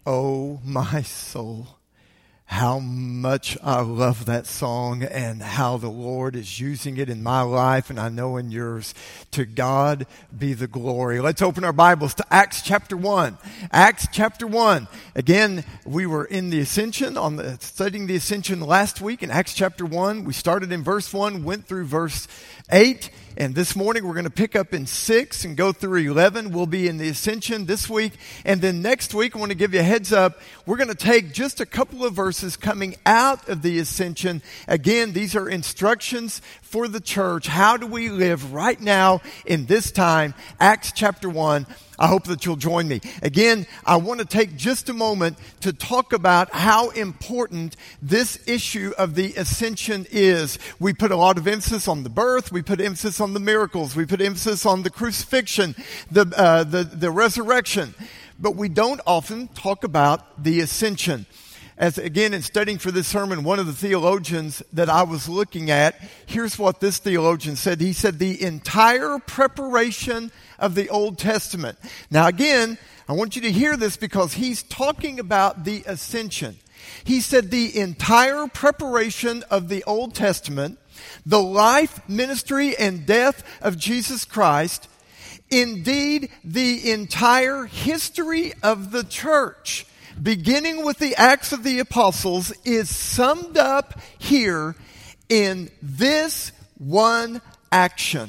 Oh, my soul, how much I love that song and how the Lord is using it in my life and I know in yours. To God be the glory. Let's open our Bibles to Acts chapter 1. Acts chapter 1. Again, we were in the Ascension, studying the Ascension last week in Acts chapter 1. We started in verse 1, went through verse 8. And this morning we're going to pick up in 6 and go through 11. We'll be in the Ascension this week. And then next week, I want to give you a heads up. We're going to take just a couple of verses coming out of the Ascension. Again, these are instructions for the church. How do we live right now in this time? Acts chapter 1. I hope that you'll join me. Again, I want to take just a moment to talk about how important this issue of the ascension is. We put a lot of emphasis on the birth. We put emphasis on the miracles. We put emphasis on the crucifixion, the resurrection. But we don't often talk about the ascension. As again, in studying for this sermon, one of the theologians that I was looking at, here's what this theologian said. He said, the entire preparation of the Old Testament. Now again, I want you to hear this because he's talking about the ascension. He said the entire preparation of the Old Testament, the life, ministry, and death of Jesus Christ, indeed the entire history of the church, beginning with the Acts of the Apostles, is summed up here in this one action,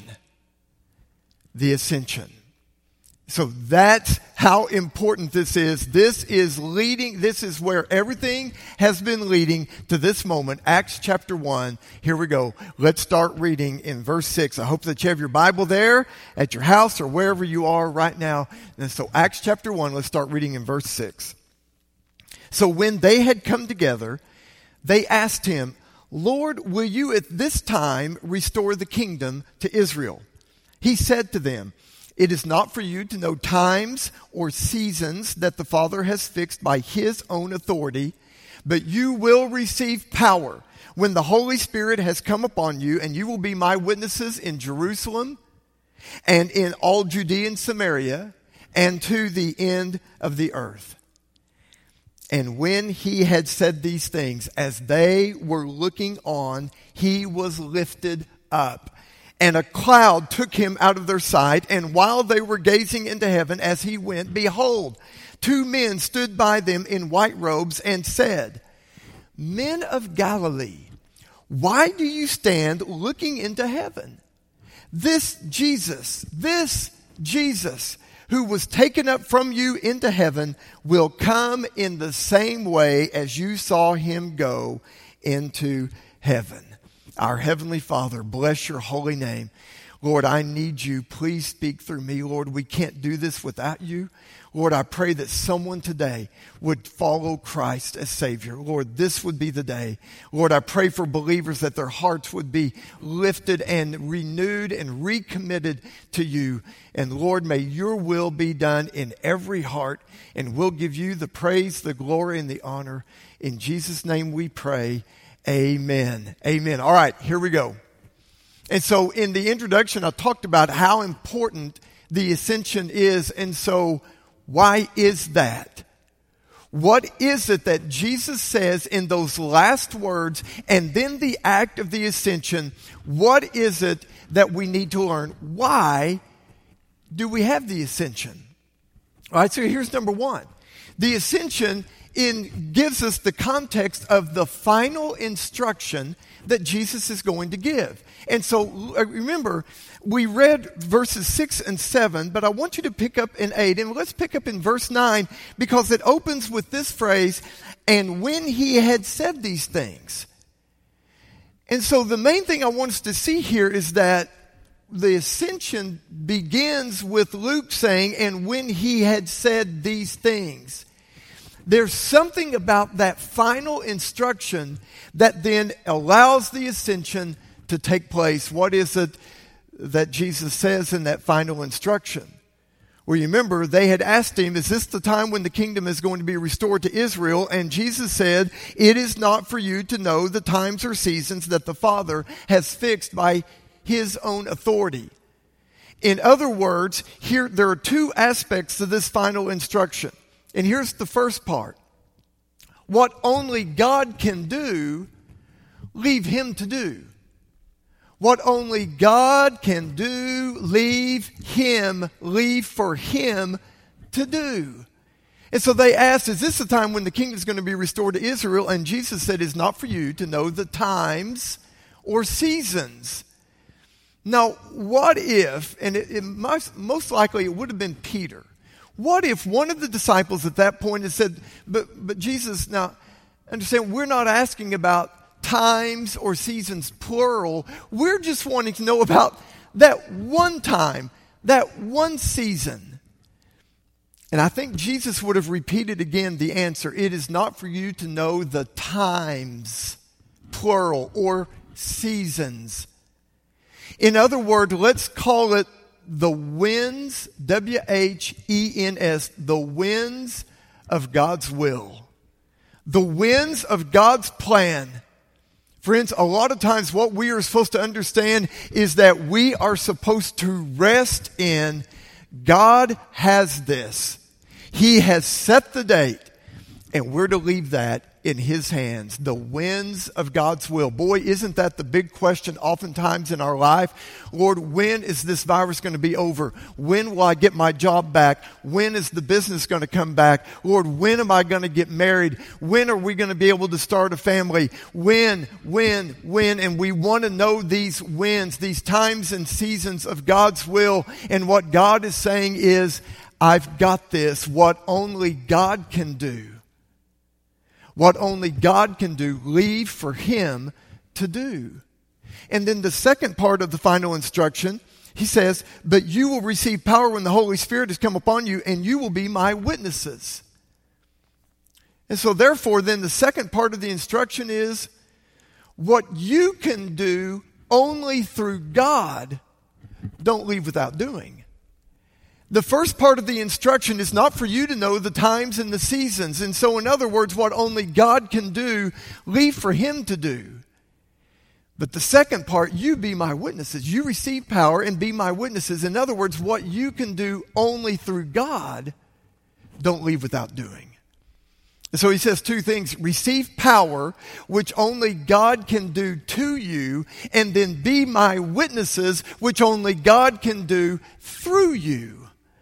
the ascension. So that's how important this is. This is where everything has been leading to this moment. Acts chapter 1. Here we go. Let's start reading in verse 6. I hope that you have your Bible there at your house or wherever you are right now. And so Acts chapter 1, let's start reading in verse 6. So when they had come together, they asked him, Lord, will you at this time restore the kingdom to Israel? He said to them, it is not for you to know times or seasons that the Father has fixed by his own authority, but you will receive power when the Holy Spirit has come upon you, and you will be my witnesses in Jerusalem and in all Judea and Samaria and to the end of the earth. And when he had said these things, as they were looking on, he was lifted up. And a cloud took him out of their sight. And while they were gazing into heaven as he went, behold, two men stood by them in white robes and said, Men of Galilee, why do you stand looking into heaven? This Jesus who was taken up from you into heaven will come in the same way as you saw him go into heaven. Our Heavenly Father, bless your holy name. Lord, I need you. Please speak through me. Lord, we can't do this without you. Lord, I pray that someone today would follow Christ as Savior. Lord, this would be the day. Lord, I pray for believers that their hearts would be lifted and renewed and recommitted to you. And Lord, may your will be done in every heart. And we'll give you the praise, the glory, and the honor. In Jesus' name we pray. Amen. Amen. All right, here we go. And so in the introduction, I talked about how important the ascension is. And so why is that? What is it that Jesus says in those last words and then the act of the ascension? What is it that we need to learn? Why do we have the ascension? All right, so here's number one. The ascension gives us the context of the final instruction that Jesus is going to give. And so remember, we read verses 6 and 7, but I want you to pick up in 8, and let's pick up in verse 9, because it opens with this phrase, and when he had said these things. And so the main thing I want us to see here is that the ascension begins with Luke saying, and when he had said these things. There's something about that final instruction that then allows the ascension to take place. What is it that Jesus says in that final instruction? Well, you remember, they had asked him, is this the time when the kingdom is going to be restored to Israel? And Jesus said, it is not for you to know the times or seasons that the Father has fixed by his own authority. In other words, here there are two aspects to this final instruction. And here's the first part. What only God can do, leave him to do. What only God can do, leave for him to do. And so they asked, is this the time when the kingdom is going to be restored to Israel? And Jesus said, it's not for you to know the times or seasons. Now, what if, and it most likely it would have been Peter. What if one of the disciples at that point had said, but Jesus, now, understand, we're not asking about times or seasons, plural. We're just wanting to know about that one time, that one season. And I think Jesus would have repeated again the answer. It is not for you to know the times, plural, or seasons. In other words, let's call it the winds, W-H-E-N-S, the winds of God's will. The winds of God's plan. Friends, a lot of times what we are supposed to understand is that we are supposed to rest in God has this. He has set the date, and we're to leave that in his hands. The winds of God's will. Boy, isn't that the big question oftentimes in our life? Lord, when is this virus going to be over? When will I get my job back? When is the business going to come back? Lord, when am I going to get married? When are we going to be able to start a family? When? And we want to know these whens, these times and seasons of God's will. And what God is saying is, I've got this. What only God can do. What only God can do, leave for him to do. And then the second part of the final instruction, he says, but you will receive power when the Holy Spirit has come upon you, and you will be my witnesses. And so therefore, then the second part of the instruction is, what you can do only through God, don't leave without doing. The first part of the instruction is not for you to know the times and the seasons. And so, in other words, what only God can do, leave for him to do. But the second part, you be my witnesses. You receive power and be my witnesses. In other words, what you can do only through God, don't leave without doing. And so he says two things. Receive power, which only God can do to you, and then be my witnesses, which only God can do through you.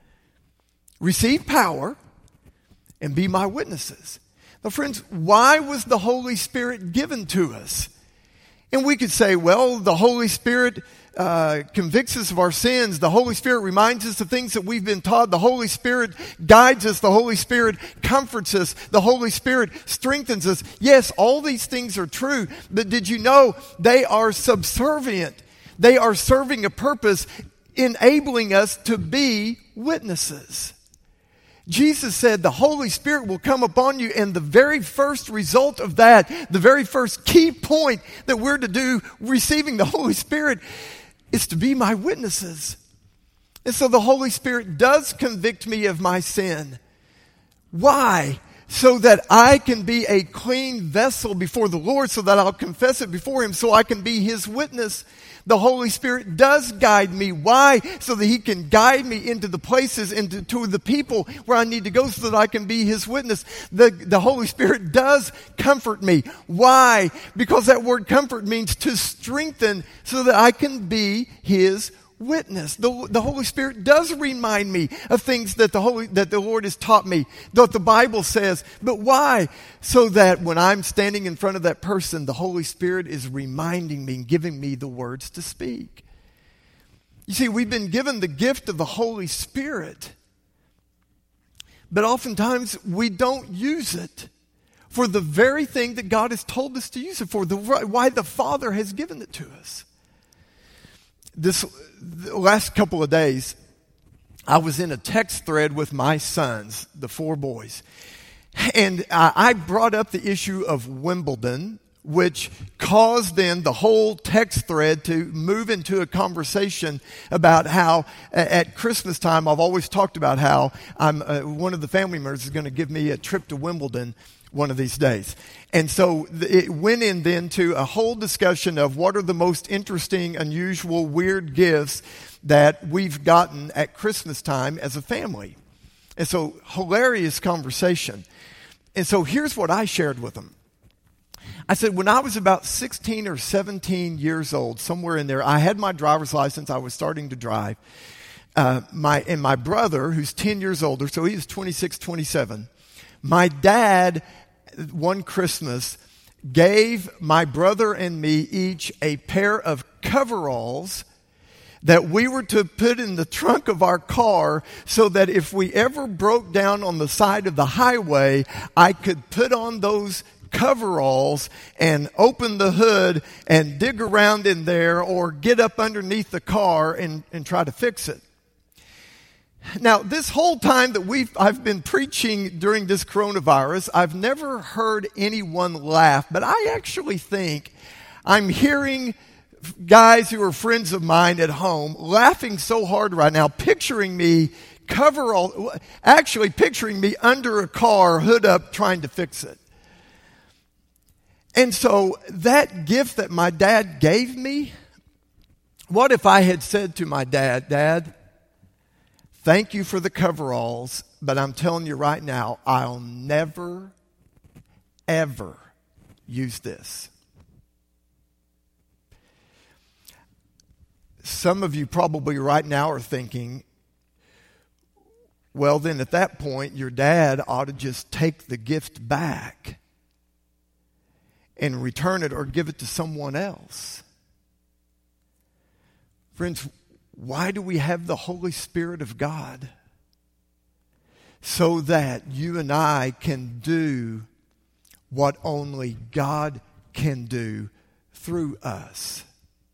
Receive power and be my witnesses. Now, friends, why was the Holy Spirit given to us? And we could say, well, the Holy Spirit convicts us of our sins. The Holy Spirit reminds us of things that we've been taught. The Holy Spirit guides us. The Holy Spirit comforts us. The Holy Spirit strengthens us. Yes, all these things are true, but did you know they are subservient? They are serving a purpose, enabling us to be witnesses. Jesus said the Holy Spirit will come upon you, and the very first result of that, the very first key point that we're to do receiving the Holy Spirit is to be my witnesses. And so the Holy Spirit does convict me of my sin. Why? So that I can be a clean vessel before the Lord, so that I'll confess it before him, so I can be his witness. The Holy Spirit does guide me. Why? So that he can guide me into the places, to the people where I need to go, so that I can be his witness. The Holy Spirit does comfort me. Why? Because that word comfort means to strengthen, so that I can be his witness. The Holy Spirit does remind me of things that the Lord has taught me, that the Bible says. But why? So that when I'm standing in front of that person, the Holy Spirit is reminding me and giving me the words to speak. You see, we've been given the gift of the Holy Spirit, but oftentimes we don't use it for the very thing that God has told us to use it for, why the Father has given it to us. The last couple of days, I was in a text thread with my sons, the 4 boys. And I brought up the issue of Wimbledon, which caused then the whole text thread to move into a conversation about how at Christmas time, I've always talked about how one of the family members is going to give me a trip to Wimbledon one of these days. And so it went in then to a whole discussion of what are the most interesting, unusual, weird gifts that we've gotten at Christmas time as a family. And so, hilarious conversation. And so here's what I shared with them. I said, when I was about 16 or 17 years old, somewhere in there, I had my driver's license. I was starting to drive. My brother, who's 10 years older, so he was 26, 27, my dad, one Christmas, gave my brother and me each a pair of coveralls that we were to put in the trunk of our car so that if we ever broke down on the side of the highway, I could put on those coveralls and open the hood and dig around in there or get up underneath the car and try to fix it. Now, this whole time that I've been preaching during this coronavirus, I've never heard anyone laugh, but I actually think I'm hearing guys who are friends of mine at home laughing so hard right now, picturing me picturing me under a car, hood up, trying to fix it. And so that gift that my dad gave me, what if I had said to my dad, Dad, thank you for the coveralls, but I'm telling you right now, I'll never, ever use this. Some of you probably right now are thinking, well, then at that point, your dad ought to just take the gift back and return it or give it to someone else. Friends, why do we have the Holy Spirit of God? So that you and I can do what only God can do through us.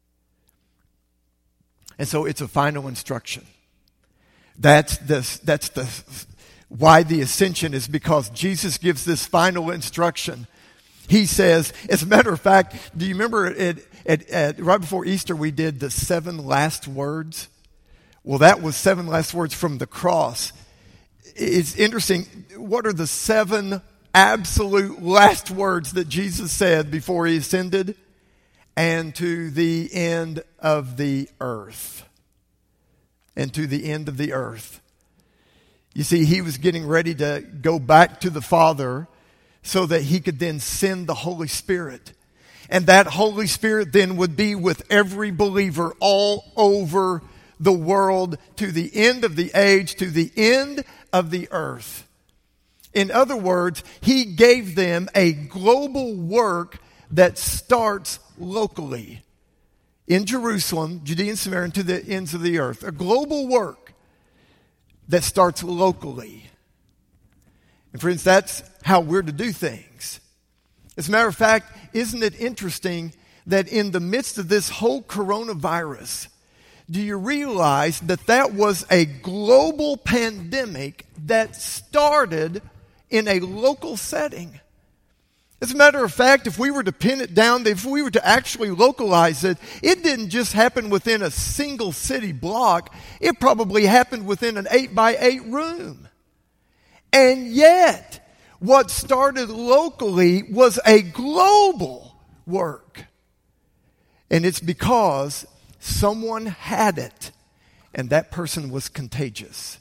And so it's a final instruction. That's why the ascension is, because Jesus gives this final instruction. He says, as a matter of fact, do you remember right before Easter we did the 7 last words? Well, that was 7 last words from the cross. It's interesting. What are the 7 absolute last words that Jesus said before he ascended? And to the end of the earth. And to the end of the earth. You see, he was getting ready to go back to the Father so that he could then send the Holy Spirit. And that Holy Spirit then would be with every believer all over the world to the end of the age, to the end of the earth. In other words, he gave them a global work that starts locally in Jerusalem, Judea and Samaria, and to the ends of the earth. A global work that starts locally. And friends, that's how we're to do things. As a matter of fact, isn't it interesting that in the midst of this whole coronavirus, do you realize that was a global pandemic that started in a local setting? As a matter of fact, if we were to pin it down, if we were to actually localize it, it didn't just happen within a single city block. It probably happened within an 8x8 room. And yet, what started locally was a global work. And it's because someone had it, and that person was contagious.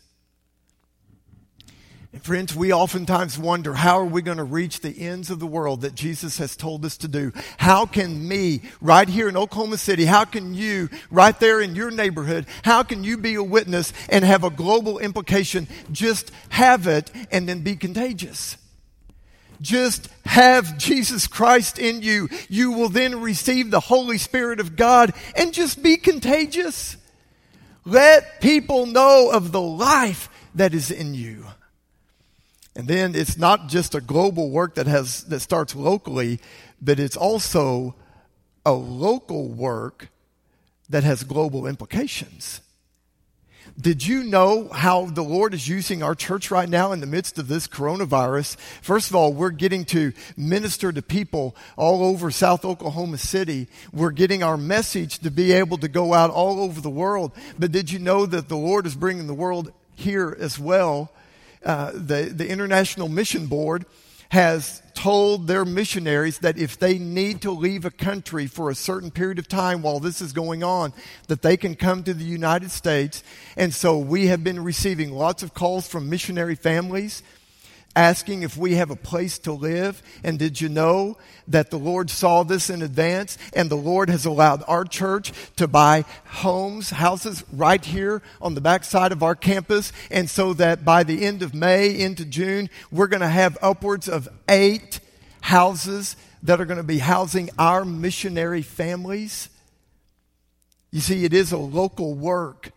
And friends, we oftentimes wonder, how are we going to reach the ends of the world that Jesus has told us to do? How can me, right here in Oklahoma City, how can you, right there in your neighborhood, how can you be a witness and have a global implication? Just have it and then be contagious. Just have Jesus Christ in you. You will then receive the Holy Spirit of God and just be contagious. Let people know of the life that is in you. And then it's not just a global work that starts locally, but it's also a local work that has global implications. Did you know how the Lord is using our church right now in the midst of this coronavirus? First of all, we're getting to minister to people all over South Oklahoma City. We're getting our message to be able to go out all over the world. But did you know that the Lord is bringing the world here as well? The International Mission Board has told their missionaries that if they need to leave a country for a certain period of time while this is going on, that they can come to the United States. And so we have been receiving lots of calls from missionary families asking if we have a place to live. And did you know that the Lord saw this in advance, and the Lord has allowed our church to buy houses right here on the backside of our campus, and so that by the end of May into June, we're going to have upwards of 8 houses that are going to be housing our missionary families. You see, it is a local work.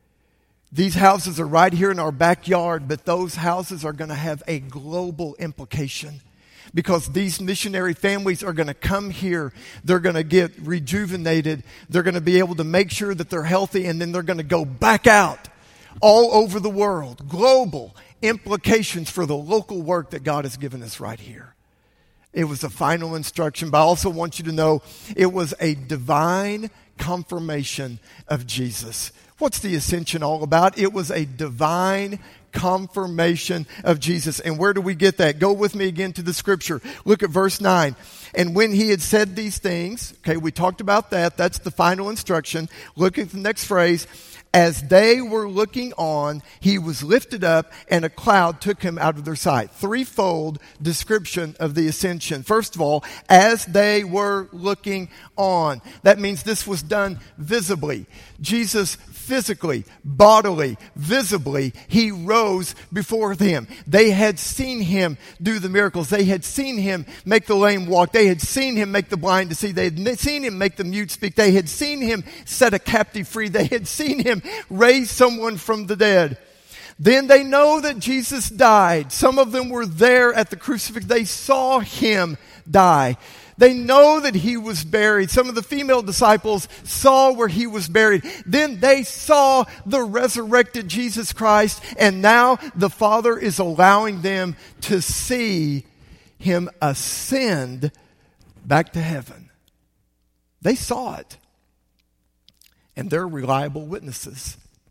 These houses are right here in our backyard, but those houses are going to have a global implication because these missionary families are going to come here. They're going to get rejuvenated. They're going to be able to make sure that they're healthy, and then they're going to go back out all over the world. Global implications for the local work that God has given us right here. It was a final instruction, but I also want you to know it was a divine confirmation of Jesus. What's the ascension all about? It was a divine confirmation of Jesus. And where do we get that? Go with me again to the scripture. Look at verse 9. And when he had said these things, okay, we talked about that. That's the final instruction. Look at the next phrase. As they were looking on, he was lifted up, and a cloud took him out of their sight. Threefold description of the ascension. First of all, as they were looking on. That means this was done visibly. Jesus physically, bodily, visibly, he rose before them. They had seen him do the miracles. They had seen him make the lame walk. They had seen him make the blind to see. They had seen him make the mute speak. They had seen him set a captive free. They had seen him raise someone from the dead. Then they know that Jesus died. Some of them were there at the crucifixion. They saw him die. They know that he was buried. Some of the female disciples saw where he was buried. Then they saw the resurrected Jesus Christ, and now the Father is allowing them to see him ascend back to heaven. They saw it, and they're reliable witnesses.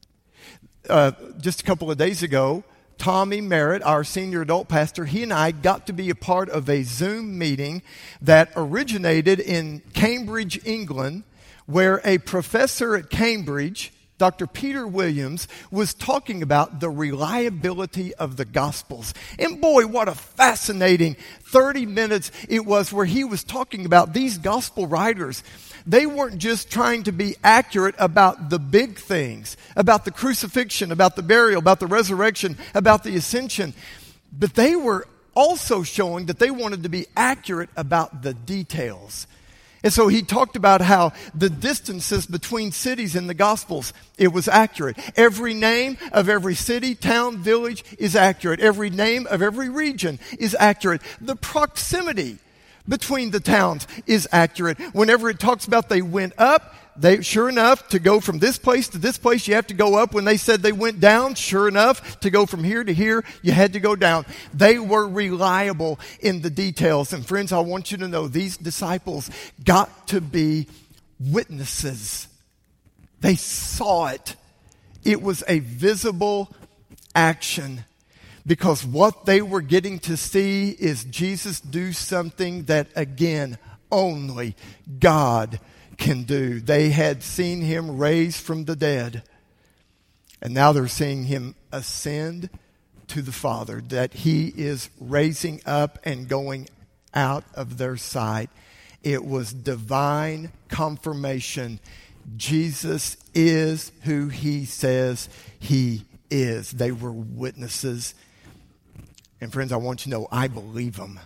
Just a couple of days ago, Tommy Merritt, our senior adult pastor, he and I got to be a part of a Zoom meeting that originated in Cambridge, England, where a professor at Cambridge, Dr. Peter Williams, was talking about the reliability of the Gospels. And boy, what a fascinating 30 minutes it was where he was talking about these Gospel writers. They weren't just trying to be accurate about the big things, about the crucifixion, about the burial, about the resurrection, about the ascension, but they were also showing that they wanted to be accurate about the details. And so he talked about how the distances between cities in the Gospels, it was accurate. Every name of every city, town, village is accurate. Every name of every region is accurate. The proximity between the towns is accurate. Whenever it talks about they went up, sure enough, to go from this place to this place, you have to go up. When they said they went down, sure enough, to go from here to here, you had to go down. They were reliable in the details. And friends, I want you to know these disciples got to be witnesses. They saw it. It was a visible action. Because what they were getting to see is Jesus do something that, again, only God can do. They had seen him raised from the dead. And now they're seeing him ascend to the Father. That he is raising up and going out of their sight. It was divine confirmation. Jesus is who he says he is. They were witnesses. And friends, I want you to know, I believe them.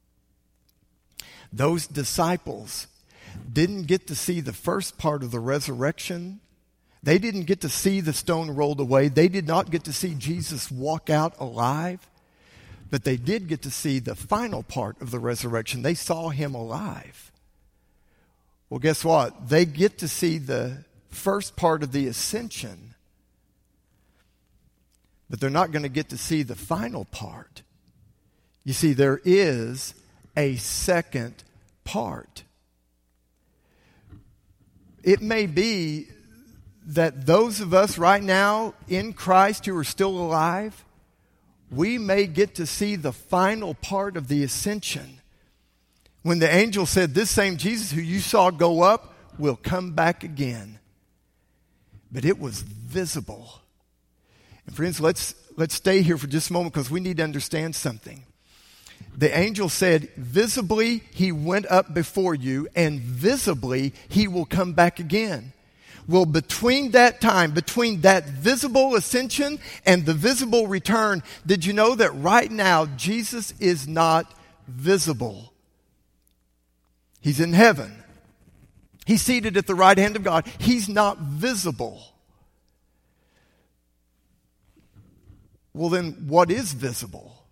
Those disciples didn't get to see the first part of the resurrection. They didn't get to see the stone rolled away. They did not get to see Jesus walk out alive. But they did get to see the final part of the resurrection. They saw him alive. Well, guess what? They get to see the first part of the ascension. But they're not going to get to see the final part. You see, there is a second part. It may be that those of us right now in Christ who are still alive, we may get to see the final part of the ascension. When the angel said, this same Jesus who you saw go up will come back again. But it was visible. And friends, let's stay here for just a moment because we need to understand something. The angel said, visibly he went up before you, and visibly he will come back again. Well, between that time, between that visible ascension and the visible return, did you know that right now Jesus is not visible? He's in heaven. He's seated at the right hand of God. He's not visible. Well, then what is visible?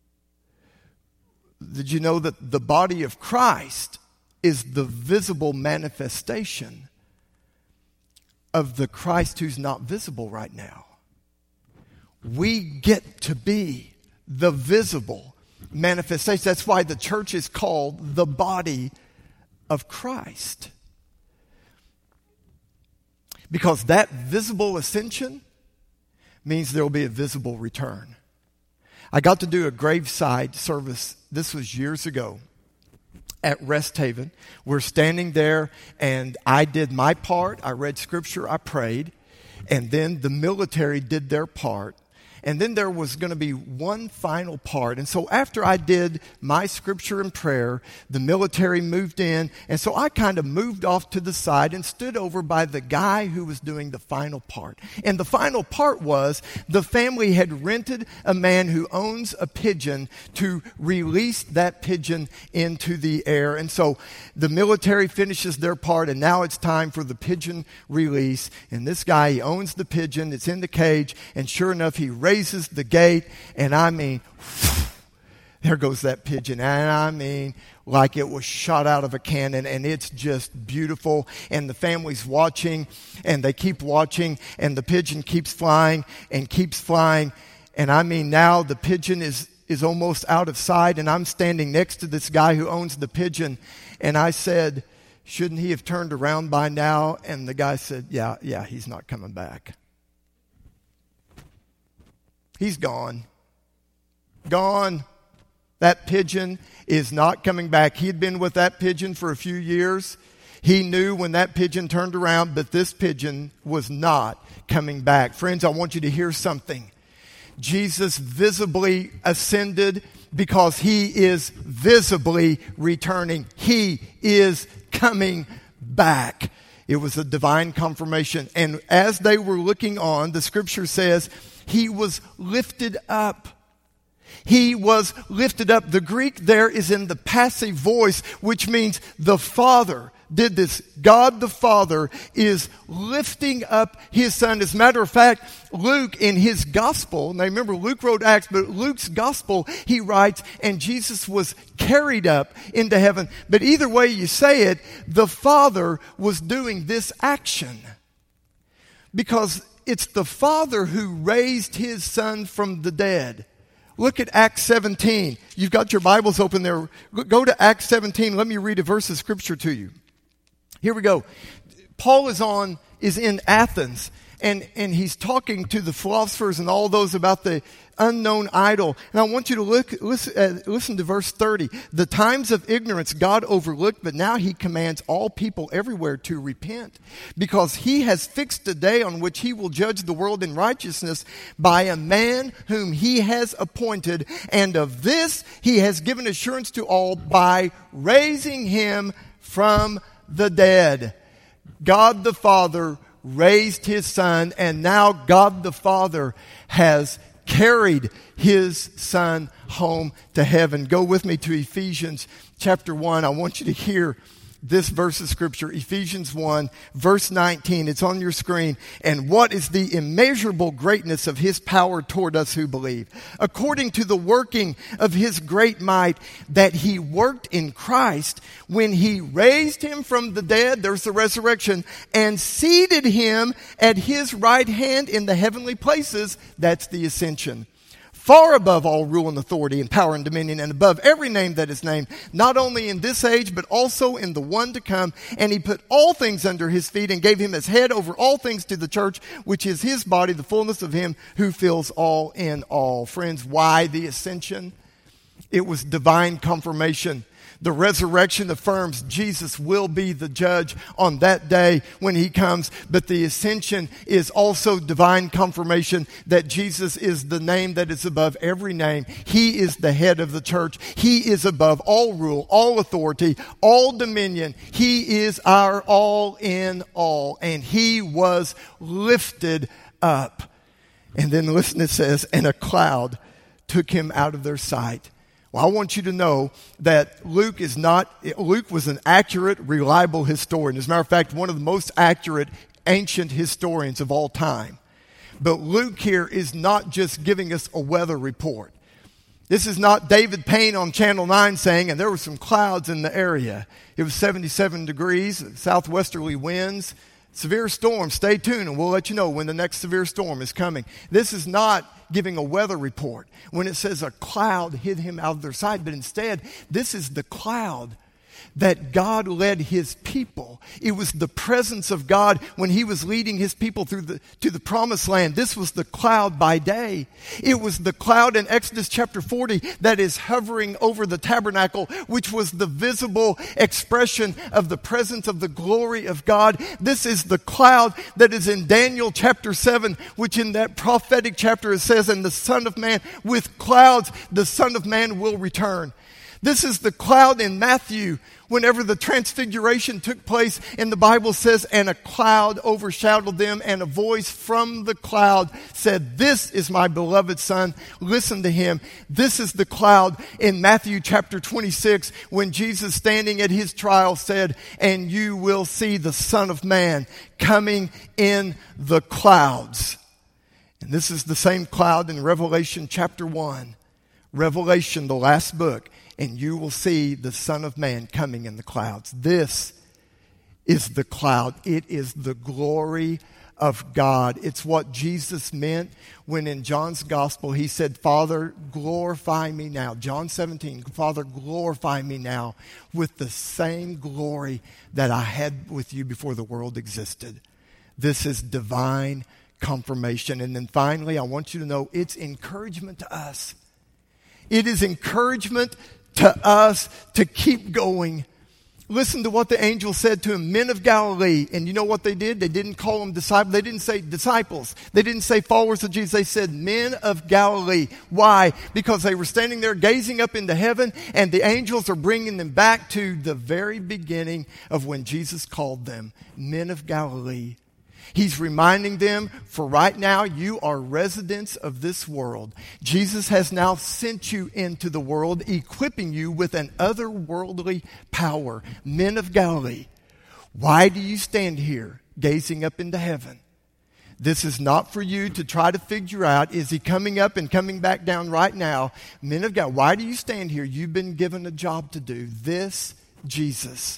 Did you know that the body of Christ is the visible manifestation of the Christ who's not visible right now? We get to be the visible manifestation. That's why the church is called the body of Christ. Because that visible ascension means there will be a visible return. I got to do a graveside service. This was years ago at Rest Haven. We're standing there, and I did my part. I read scripture, I prayed, and then the military did their part. And then there was going to be one final part. And so after I did my scripture and prayer, the military moved in. And so I kind of moved off to the side and stood over by the guy who was doing the final part. And the final part was the family had rented a man who owns a pigeon to release that pigeon into the air. And so the military finishes their part, and now it's time for the pigeon release. And this guy, he owns the pigeon. It's in the cage. And sure enough, he raises the gate, and I mean, there goes that pigeon. And I mean, like it was shot out of a cannon, and it's just beautiful. And the family's watching, and they keep watching, and the pigeon keeps flying and keeps flying. And I mean, now the pigeon is almost out of sight, and I'm standing next to this guy who owns the pigeon. And I said, shouldn't he have turned around by now? And the guy said, yeah, he's not coming back. He's gone. Gone. That pigeon is not coming back. He had been with that pigeon for a few years. He knew when that pigeon turned around, but this pigeon was not coming back. Friends, I want you to hear something. Jesus visibly ascended because he is visibly returning. He is coming back. It was a divine confirmation. And as they were looking on, the scripture says, he was lifted up. He was lifted up. The Greek there is in the passive voice, which means the Father did this. God the Father is lifting up his Son. As a matter of fact, Luke in his gospel, now remember Luke wrote Acts, but Luke's gospel, he writes, and Jesus was carried up into heaven. But either way you say it, the Father was doing this action. Because it's the Father who raised his Son from the dead. Look at Acts 17. You've got your Bibles open there. Go to Acts 17. Let me read a verse of scripture to you. Here we go. Paul is in Athens, and he's talking to the philosophers and all those about the unknown idol. And I want you to listen to verse 30. The times of ignorance God overlooked, but now he commands all people everywhere to repent, because he has fixed a day on which he will judge the world in righteousness by a man whom he has appointed. And of this he has given assurance to all by raising him from the dead. God the Father raised his Son, and now God the Father has carried his Son home to heaven. Go with me to Ephesians chapter 1. I want you to hear this verse of scripture, Ephesians 1, verse 19. It's on your screen. And what is the immeasurable greatness of his power toward us who believe? According to the working of his great might that he worked in Christ when he raised him from the dead, there's the resurrection, and seated him at his right hand in the heavenly places, that's the ascension, far above all rule and authority and power and dominion, and above every name that is named, not only in this age, but also in the one to come. And he put all things under his feet and gave him as head over all things to the church, which is his body, the fullness of him who fills all in all. Friends, why the ascension? It was divine confirmation. The resurrection affirms Jesus will be the judge on that day when he comes. But the ascension is also divine confirmation that Jesus is the name that is above every name. He is the head of the church. He is above all rule, all authority, all dominion. He is our all in all. And he was lifted up. And then listen, it says, and a cloud took him out of their sight. Well, I want you to know that Luke was an accurate, reliable historian. As a matter of fact, one of the most accurate ancient historians of all time. But Luke here is not just giving us a weather report. This is not David Payne on Channel 9 saying, and there were some clouds in the area. It was 77 degrees, southwesterly winds, severe storm. Stay tuned and we'll let you know when the next severe storm is coming. This is not giving a weather report when it says a cloud hid him out of their sight, but instead, this is the cloud that God led his people. It was the presence of God when he was leading his people to the promised land. This was the cloud by day. It was the cloud in Exodus chapter 40 that is hovering over the tabernacle, which was the visible expression of the presence of the glory of God. This is the cloud that is in Daniel chapter 7, which in that prophetic chapter it says, and the Son of Man, with clouds, the Son of Man will return. This is the cloud in Matthew whenever the transfiguration took place, and the Bible says, and a cloud overshadowed them, and a voice from the cloud said, this is my beloved Son, listen to him. This is the cloud in Matthew chapter 26 when Jesus, standing at his trial, said, and you will see the Son of Man coming in the clouds. And this is the same cloud in Revelation chapter 1. Revelation, the last book. And you will see the Son of Man coming in the clouds. This is the cloud. It is the glory of God. It's what Jesus meant when in John's gospel he said, Father, glorify me now. John 17, Father, glorify me now with the same glory that I had with you before the world existed. This is divine confirmation. And then finally, I want you to know it's encouragement to us. It is encouragement to us to keep going. Listen to what the angel said to him, men of Galilee. And you know what they did? They didn't call them disciples. They didn't say disciples. They didn't say followers of Jesus. They said men of Galilee. Why? Because they were standing there gazing up into heaven, and the angels are bringing them back to the very beginning of when Jesus called them men of Galilee. He's reminding them, for right now, you are residents of this world. Jesus has now sent you into the world, equipping you with an otherworldly power. Men of Galilee, why do you stand here gazing up into heaven? This is not for you to try to figure out, is he coming up and coming back down right now? Men of God, why do you stand here? You've been given a job to do. This Jesus.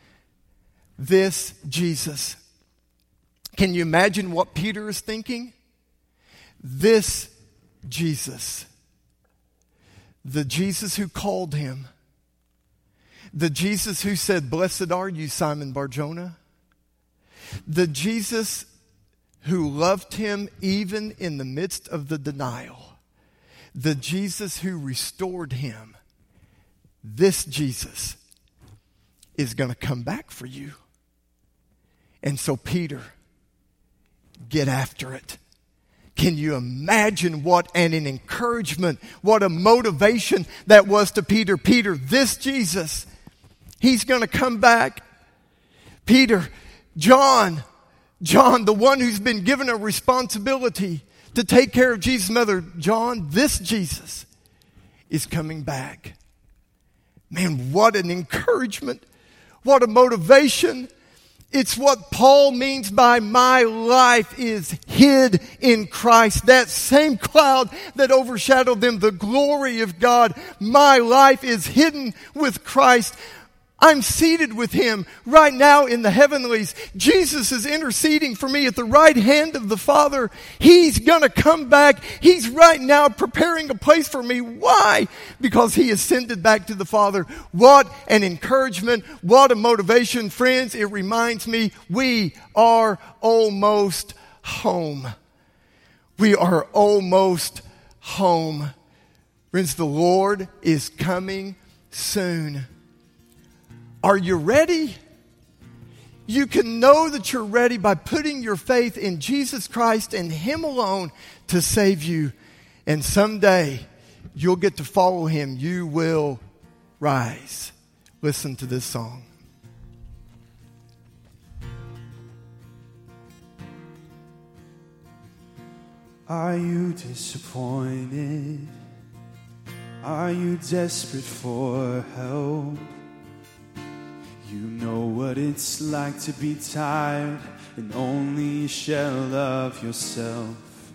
Can you imagine what Peter is thinking? This Jesus. The Jesus who called him. The Jesus who said, blessed are you, Simon Bar-Jonah. The Jesus who loved him even in the midst of the denial. The Jesus who restored him. This Jesus is going to come back for you. And so Peter, get after it. Can you imagine what an encouragement, what a motivation that was to Peter? Peter, this Jesus, he's going to come back. Peter, John, the one who's been given a responsibility to take care of Jesus' mother, John, this Jesus is coming back. Man, what an encouragement. What a motivation. It's what Paul means by my life is hid in Christ. That same cloud that overshadowed them, the glory of God. My life is hidden with Christ. I'm seated with him right now in the heavenlies. Jesus is interceding for me at the right hand of the Father. He's going to come back. He's right now preparing a place for me. Why? Because he ascended back to the Father. What an encouragement. What a motivation. Friends, it reminds me we are almost home. We are almost home. Friends, the Lord is coming soon. Are you ready? You can know that you're ready by putting your faith in Jesus Christ and him alone to save you. And someday you'll get to follow him. You will rise. Listen to this song. Are you disappointed? Are you desperate for help? You know what it's like to be tired and only a shell of yourself.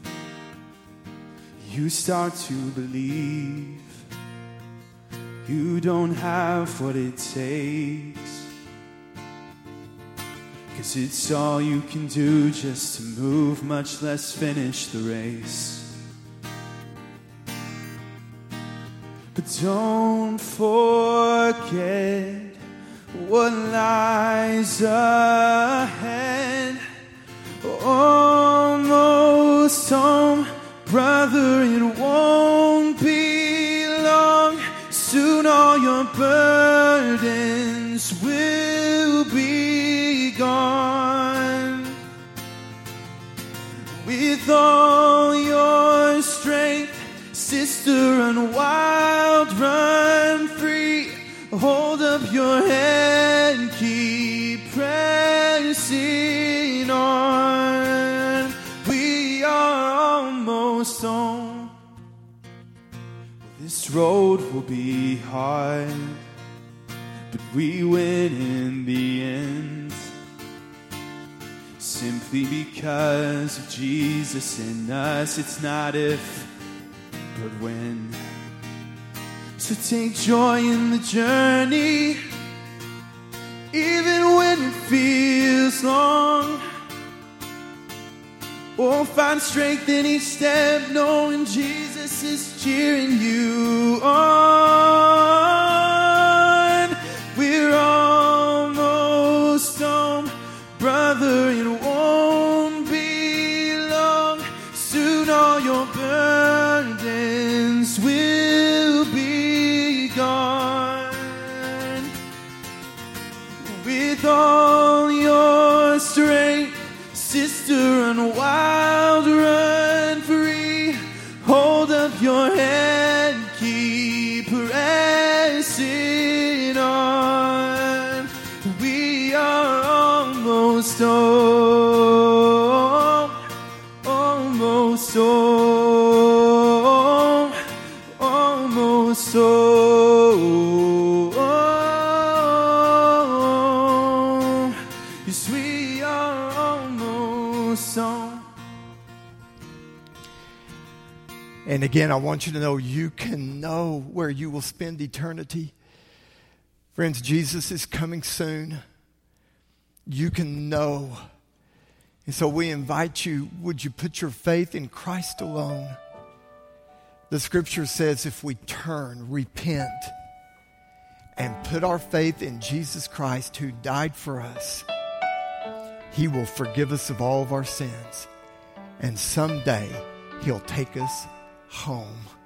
You start to believe you don't have what it takes, 'cause it's all you can do just to move, much less finish the race. But don't forget what lies ahead. Almost home, brother, it won't be long. Soon all your burdens will be gone. With all your strength, sister, run wild, run free. Hold up your head, keep pressing on. We are almost home. This road will be hard, but we win in the end. Simply because of Jesus in us, it's not if, but when. So take joy in the journey, even when it feels long. Or find strength in each step, knowing Jesus is cheering you on. We're almost home, brother, it won't be long. Soon all your burdens will be gone. With all your strength, sister, run wild, run free. Hold up your head, keep pressing on. We are almost home, almost home, almost home. Yes, we are almost home. And again, I want you to know you can know where you will spend eternity. Friends, Jesus is coming soon. You can know. And so we invite you, would you put your faith in Christ alone? The scripture says if we turn, repent, and put our faith in Jesus Christ who died for us, he will forgive us of all of our sins. And someday he'll take us home.